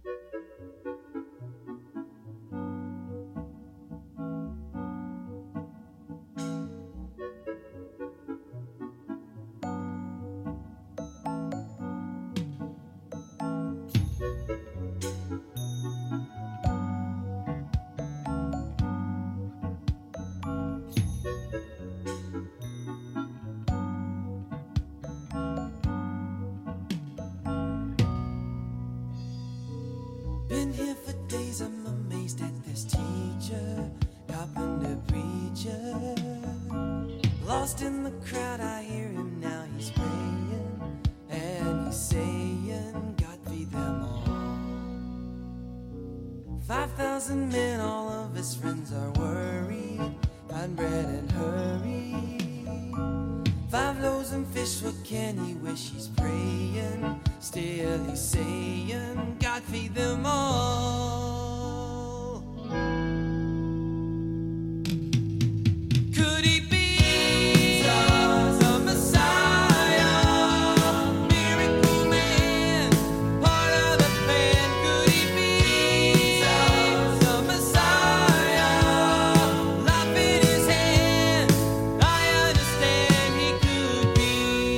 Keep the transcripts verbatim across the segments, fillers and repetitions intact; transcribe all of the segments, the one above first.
Been here for days, I'm amazed at this teacher, carpenter preacher. Lost in the crowd, I hear him now, he's praying, and he's saying, God feed them all. Five thousand men, all of his friends are worried, find bread and hurry. Five loaves and fish, what can he wish? He's praying, still he's saying, God feed them all. Could he be the Messiah, miracle man, part of the plan? Could he be the Messiah, life in his hand? I understand he could be.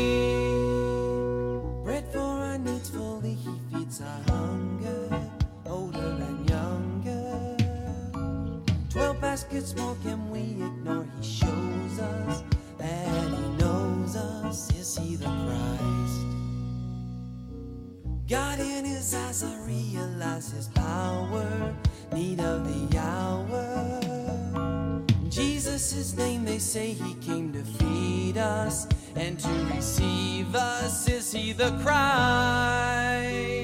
Bread for our needs fully, he feeds our hunger, older and younger. Twelve baskets more, can we ignore? He shows us that he knows us. Is he the Christ? God in his eyes, I realize his power, need of the hour. Jesus, his name, they say he came to feed us and to receive us. Is he the Christ?